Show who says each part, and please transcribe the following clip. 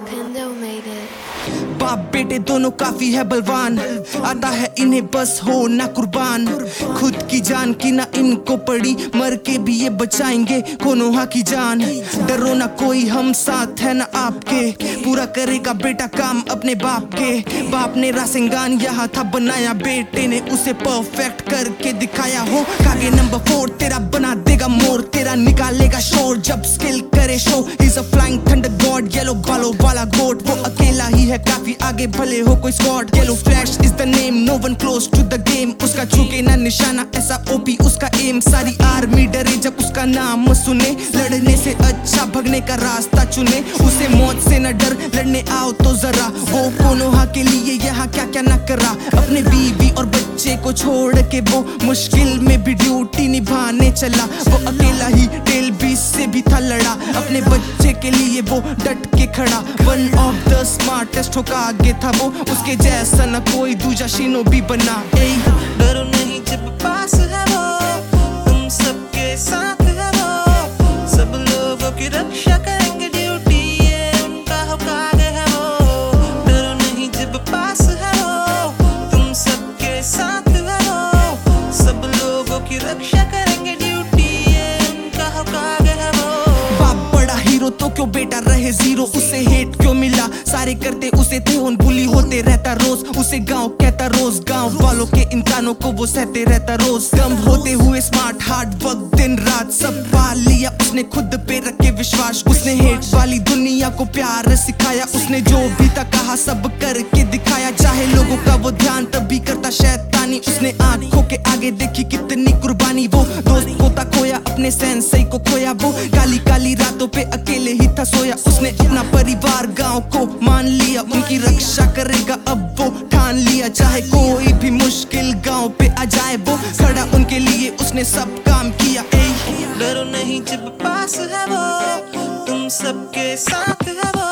Speaker 1: Pendo made it.
Speaker 2: बाप बेटे दोनों काफी है बलवान, आता है इन्हें बस हो ना कुर्बान। खुद की जान की ना इनको पड़ी, मर के भी ये बचाएंगे कोनोहा की जान। डरो ना कोई, हम साथ है ना आपके, पूरा करेगा बेटा काम अपने बाप के। बाप ने रासिंगान यहाँ था बनाया, बेटे ने उसे परफेक्ट करके दिखाया। हो कागे नंबर 4 तेरा बना देगा मोर, तेरा निकालेगा शोर जब स्किल करे show. He's a flying thunder god, yellow बालों वाला गोट, वो अकेला ही है काफी आगे भले हो कोई squad. Yellow flash is the name, no one close to the game, उसका झुके ना निशाना ऐसा ओपी उसका एम। सारी आर्मी डरे जब उसका नाम सुने, लड़ने से अच्छा भगने का रास्ता चुने। उसे मौत से न डर, लड़ने आओ तो जरा, वो कोनोहा के लिए यहाँ क्या क्या न करा। अपने बीवी और बच्चे को छोड़ के वो मुश्किल में भी ड्यूटी निभाने चला। वो अकेला ही टेल बीस से भी था लड़ा, अपने बच्चे के लिए वो डट के खड़ा। वन ऑफ द स्मार्टेस्ट होका आगे था वो, उसके जैसा न कोई दूजा शिनोबी बना।
Speaker 3: डरो नहीं जब पास है वो, तुम सबके साथ है वो, सब लोगों की रक्षा करेंगे, ड्यूटी ये उनका होगा आगे है वो। डरो नहीं जब पास है वो, तुम सबके साथ है वो, सब लोगों की रक्षा करेंगे, ड्यूटी ये उनका होगा आगे है वो।
Speaker 2: बाप बड़ा हीरो तो क्यों बेटा रहे जीरो, उसे हेट क्यों मिला, सारे करते उसे थे उन बुली होते रहता रोज। उसे गांव कहता रोज, गांव वालों के इंसानों को वो सहते रहता रोज। कम होते हुए स्मार्ट हार्ड वर्क दिन रात सब पाल लिया उसने, खुद पे रखे विश्वास। उसने हेट वाली दुनिया को प्यार सिखाया, उसने जो भी था कहा सब करके दिखाया। चाहे लोगों का वो ध्यान तभी करता शैतानी, उसने आंखों के आगे देखी कितनी कुर्बानी। वो दोस्त को था खोया, अपने सेंसई को खोया, वो काली काली रातों पे अकेले ही था सोया। उसने अपना परिवार गांव को मान लिया, उनकी रक्षा करेगा अब वो ठान लिया। चाहे कोई भी मुश्किल गांव पे आ जाए, वो खड़ा उनके लिए उसने सब काम किया।
Speaker 3: डरो नहीं जब पास है वो, तुम सबके साथ है वो,